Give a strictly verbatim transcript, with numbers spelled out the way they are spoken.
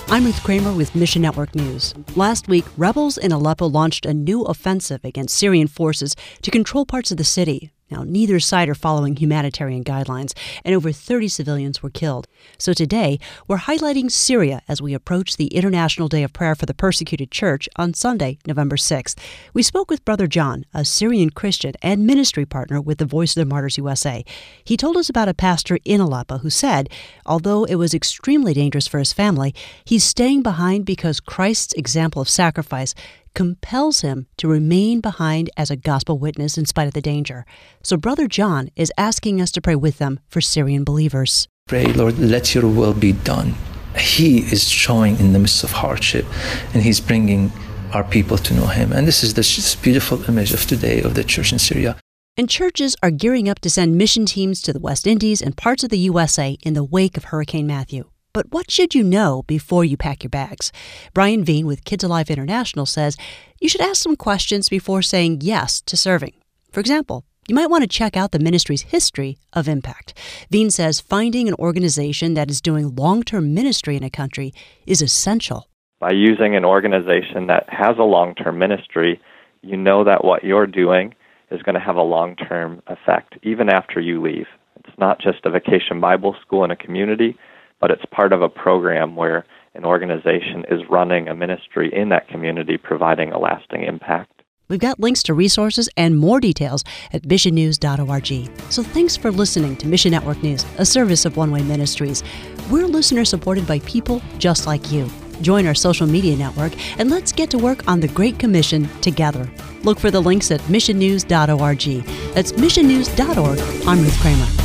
I'm Ruth Kramer with Mission Network News. Last week, rebels in Aleppo launched a new offensive against Syrian forces to control parts of the city. Now, neither side are following humanitarian guidelines, and over thirty civilians were killed. So today, we're highlighting Syria as we approach the International Day of Prayer for the Persecuted Church on Sunday, November sixth. We spoke with Brother John, a Syrian Christian and ministry partner with the Voice of the Martyrs U S A. He told us about a pastor in Aleppo who said, although it was extremely dangerous for his family, he's staying behind because Christ's example of sacrifice compels him to remain behind as a gospel witness in spite of the danger. So Brother John is asking us to pray with them for Syrian believers. Pray, Lord, let your will be done. He is showing in the midst of hardship, and he's bringing our people to know him. And this is this beautiful image of today of the church in Syria. And churches are gearing up to send mission teams to the West Indies and parts of the U S A in the wake of Hurricane Matthew. But what should you know before you pack your bags? Brian Veen with Kids Alive International says you should ask some questions before saying yes to serving. For example, you might want to check out the ministry's history of impact. Veen says finding an organization that is doing long-term ministry in a country is essential. By using an organization that has a long-term ministry, you know that what you're doing is going to have a long-term effect, even after you leave. It's not just a vacation Bible school in a community, but it's part of a program where an organization is running a ministry in that community, providing a lasting impact. We've got links to resources and more details at mission news dot org. So thanks for listening to Mission Network News, a service of One Way Ministries. We're listeners supported by people just like you. Join our social media network and let's get to work on the Great Commission together. Look for the links at mission news dot org. That's mission news dot org. I'm Ruth Kramer.